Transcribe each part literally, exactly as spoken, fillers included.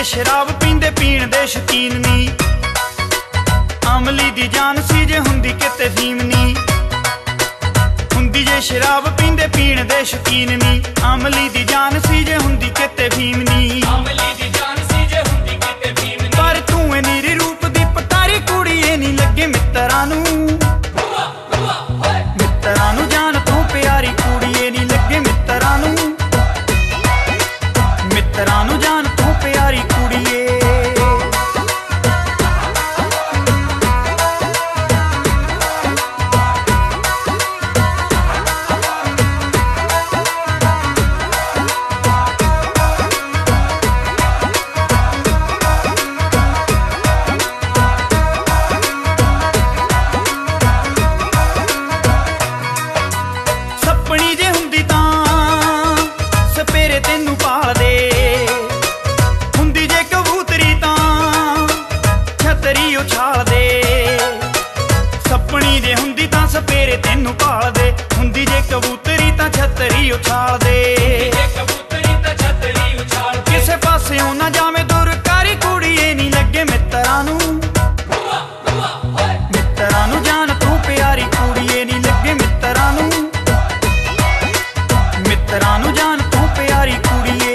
जे शराब पींदे पीण दे शकीन नी, अमली दी जान सी जे हुंदी किते फीम नी। हुंदी जे शराब पींदे पीण दे शकीन नी, अमली दी जान सी जे हुंदी किते फीम नी। अमली दी जान सी जे हुंदी किते फीम नी। पर तू ए नीरी रूप दी पतारी कुड़ी ए नी लगे मित्तरां नू, मित्तरां नू जान तू प्यारी कुड़ी ए नी लगे मित्तरां नू, मित्तरां नू जान तू प्यारी कुड़ी ए। सपनी जे हुंदी तां सपेरे तेनू पाल दे, हुंदी जे कबूतरी तां छतरी उछाल दे। सपनी जे हुंदी तां सपेरे तेनू पाल दे, हुंदी जे कबूतरी तां छतरी उछाल दे। जे कबूतरी तां छतरी उछाल दे। किसे पासेओं ना जावे दुरकारी कुड़ी ए नी लगे मित्तरां नू, मित्तरां नू जान तू प्यारी कुड़ी ए नी लगे मित्तरां नू, मित्तरां नू जान तू प्यारी कुड़ी ए।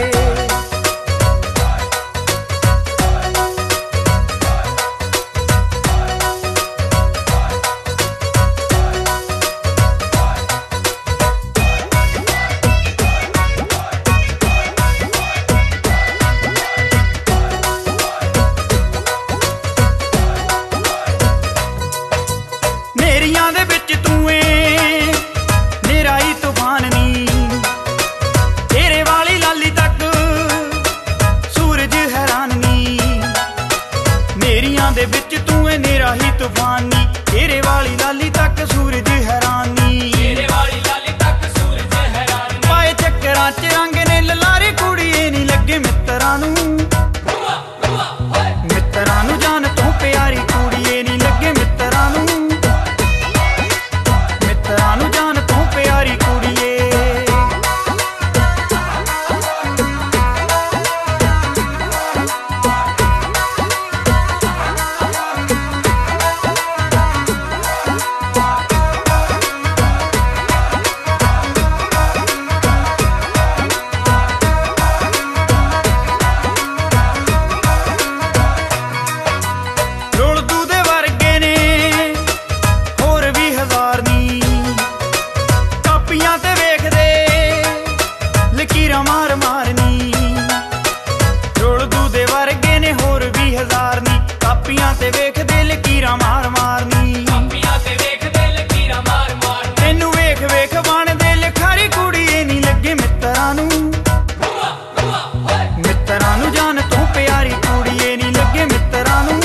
नेरियां दे विच तू ए नेरा ही तूफान नी, तेरे वाली लाली तक सूरज हैरान नी। नेरियां दे विच तू ए नेरा ही तूफान नी, तेरे वाली लाली तक सूरज हैरान नी। तेरे वाली लाली तक सूरज हैरान नी। पाए चक्करां च रंग ने ललारे कुड़ी ए नी लगे मित्तरां नू, मित्तरां नू जान तू प्यारी कुड़ी ए नी लगे मित्तरां नू, मित्तरां नू जान तू प्यारी कुड़ी ए। रुलदू दे वर्गे ने होर भी हज़ार नी, कापियां ते वेखदे लकीरां मार मारनी। रुलदू दे वर्गे ने होर भी हज़ार नी, कापियां ते वेखदे लकीरां मार मारनी। कापियां ते वेखदे लकीरां मार मार। तेनू वेख वेख बनदे लिखारी कुड़ी ए नी लगे मित्तरां नू, मित्तरां नू जान तू प्यारी कुड़ी ए नी लगे मित्तरां नू,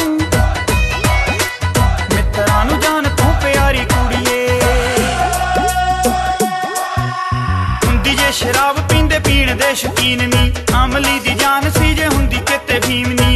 मित्तरां नू जान तू प्यारी कुड़ी ए। हुंदी जे शराब पींदे पीण दे शकीन नी, अमली दी जान सी जे हुंदी किते फीम नी।